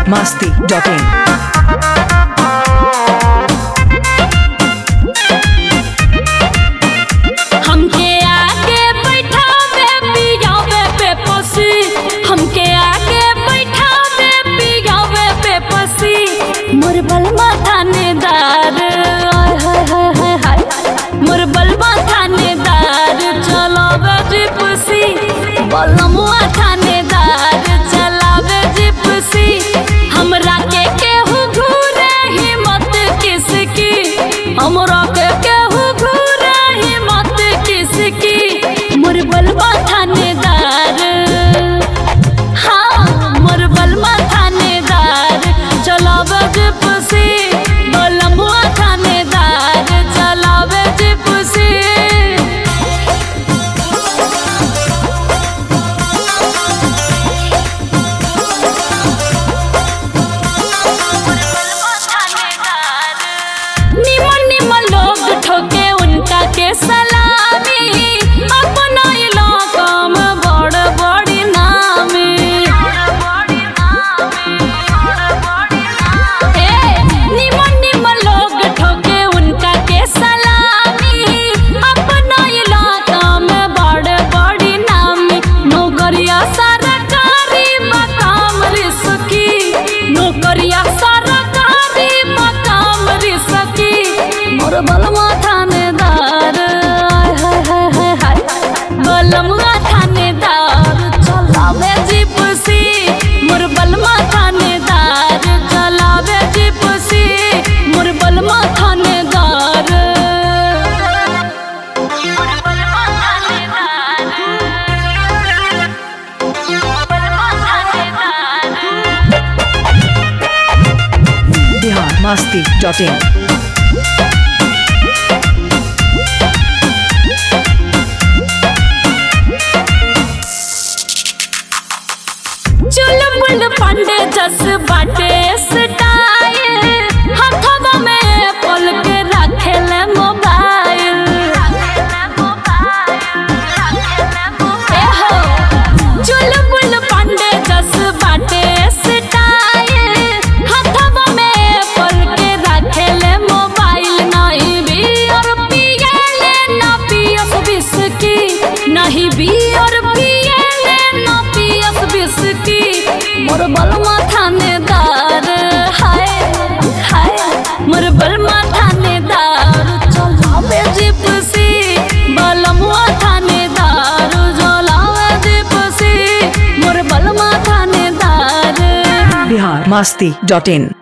biharmasti.in हमके आगे बैठावे पियावे पे पसी हमके आगे बैठावे पियावे पे पसी मोर बलमा थानेदार हाय हाय हाय हाय हाय मोर बलमा थानेदार चलावे जिपसी बलमुआ थानेदार चलावे जिपसी हमरा के केहू घूरे हिम्मत किसकी हमरा के केहू घूरे हिम्मत किसकी मोर बलमा थानेदार हाँ मोर बलमा थानेदार चलावे जिपसी बलमुआ थानेदार चलावे जिपसी निमन निमन लोग ठोके उनका के सलामी अपना इलाका में बड़ बड़ी नामी निमन निमन लोग ठोके उनका के सलामी अपना इलाका में बड़ बड़ी नामी नौकरिया सरकारी मकाम रिसकी नौकरिया सरकारी मकाम रिसकी मोर बलमा थानेदार हाय हाय हाय हाय बलमुआ थानेदार चलावे जिपसी मोर बलमा थानेदार चलावे जिपसी मोर बलमा थानेदार biharmasti.in चुलबुल पांडे जस बाटे स्टाइल हथवा में पल के रखेल मोबाइल चुलबुल पांडे जस बाटे स्टाइल हथवा में पल के रखेल मोबाइल नहीं भी और पियले ना पियस बिस्की नहीं भी और पियले ना पियस बिस्की मोर बलमा थानेदार हाय हाय मोर बलमा थानेदार चलावे जिपसी बलमुआ थानेदार चलावे जिपसी मोर बलमा थानेदार biharmasti.in